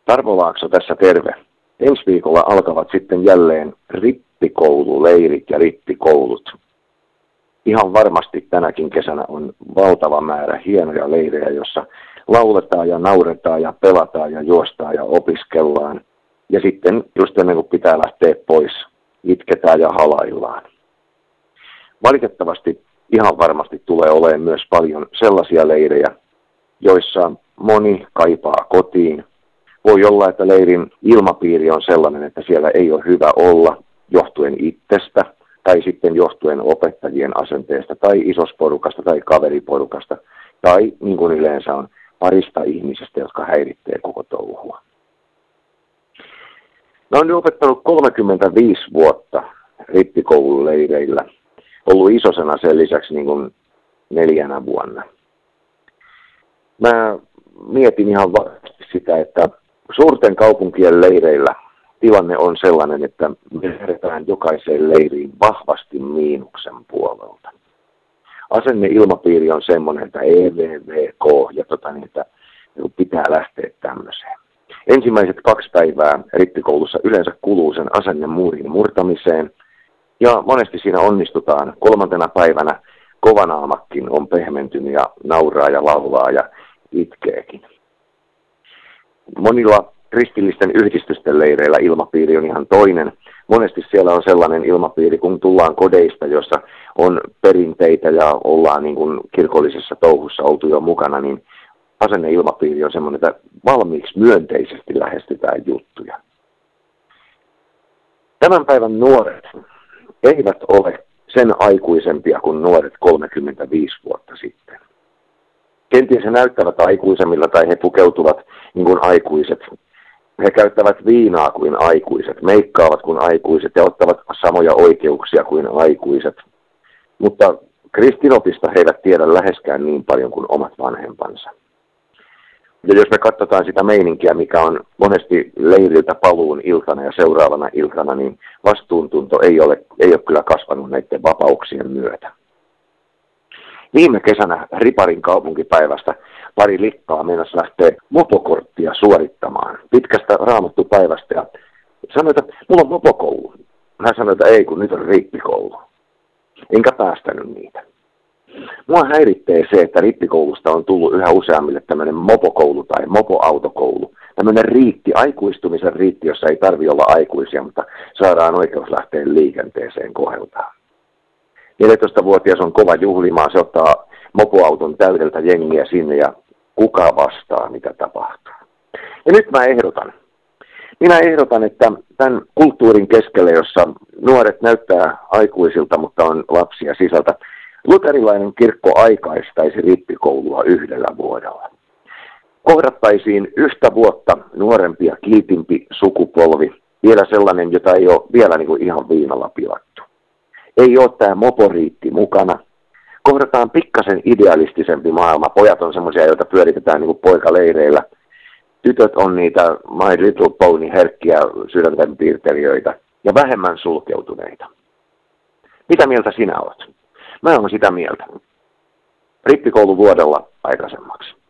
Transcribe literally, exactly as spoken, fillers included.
Tarvo Laakso tässä terve. Ensi viikolla alkavat sitten jälleen rippikoululeirit ja rippikoulut. Ihan varmasti tänäkin kesänä on valtava määrä hienoja leirejä, jossa lauletaan ja nauretaan ja pelataan ja juostaan ja opiskellaan. Ja sitten just ennen kuin pitää lähteä pois, itketään ja halaillaan. Valitettavasti ihan varmasti tulee olemaan myös paljon sellaisia leirejä, joissa moni kaipaa kotiin. Voi olla, että leirin ilmapiiri on sellainen, että siellä ei ole hyvä olla johtuen itsestä tai sitten johtuen opettajien asenteesta tai isosporukasta tai kaveriporukasta tai niin kuin yleensä on parista ihmisestä, jotka häiritsee koko touhua. Mä oon opettanut kolmekymmentäviisi vuotta rippikoululeireillä, ollut isosena sen lisäksi niin kuin neljänä vuonna. Mä mietin ihan varmasti sitä, että suurten kaupunkien leireillä tilanne on sellainen, että me lähdetään jokaiseen leiriin vahvasti miinuksen puolelta. Asenneilmapiiri on semmoinen, että E V V K ja tota niin, että pitää lähteä tämmöiseen. Ensimmäiset kaksi päivää rippikoulussa yleensä kuluu sen asennemuurin murtamiseen ja monesti siinä onnistutaan. Kolmantena päivänä kovanaamakkin on pehmentynyt ja nauraa ja laulaa ja itkeekin. Monilla kristillisten yhdistysten leireillä ilmapiiri on ihan toinen. Monesti siellä on sellainen ilmapiiri, kun tullaan kodeista, jossa on perinteitä ja ollaan niin kuin kirkollisessa touhussa oltu jo mukana, niin asenneilmapiiri on sellainen, että valmiiksi myönteisesti lähestytään juttuja. Tämän päivän nuoret eivät ole sen aikuisempia kuin nuoret kolmekymmentäviisi vuotta sitten. Kenties he näyttävät aikuisemmilla tai he pukeutuvat niin kuin aikuiset. He käyttävät viinaa kuin aikuiset, meikkaavat kuin aikuiset ja ottavat samoja oikeuksia kuin aikuiset. Mutta kristinopista he eivät tiedä läheskään niin paljon kuin omat vanhempansa. Ja jos me katsotaan sitä meininkiä, mikä on monesti leiriltä paluun iltana ja seuraavana iltana, niin vastuuntunto ei ole, ei ole kyllä kasvanut näiden vapauksien myötä. Viime kesänä Riparin kaupunkipäivästä pari likkaa meinasi lähteä mopokorttia suorittamaan pitkästä raamattupäivästä ja sanoi, että mulla on mopokoulu. Hän sanoi, että ei kun nyt on rippikoulu. Enkä päästänyt niitä. Mua häiritsee se, että rippikoulusta on tullut yhä useammille tämmöinen mopokoulu tai mopoautokoulu. Tämmöinen riitti, aikuistumisen riitti, jossa ei tarvitse olla aikuisia, mutta saadaan oikeus lähteä liikenteeseen koheltaan. neljätoistavuotias on kova juhlimaan, se ottaa mopoauton täydeltä jengiä sinne ja kuka vastaa, mitä tapahtuu. Ja nyt mä ehdotan. Minä ehdotan, että tämän kulttuurin keskellä, jossa nuoret näyttää aikuisilta, mutta on lapsia sisältä, luterilainen kirkko aikaistaisi rippikoulua yhdellä vuodella. Kohdattaisiin yhtä vuotta nuorempi ja kiltimpi sukupolvi, vielä sellainen, jota ei ole vielä niin kuin ihan viinalla pilattu. Ei ole tämä moporiitti mukana. Kohdataan pikkasen idealistisempi maailma. Pojat on semmoisia, joita pyöritetään niin kuin poikaleireillä. Tytöt on niitä My Little Pony herkkiä sydäntenpiirtelijöitä ja vähemmän sulkeutuneita. Mitä mieltä sinä olet? Mä olen sitä mieltä. Rippikoulu vuodella aikaisemmaksi.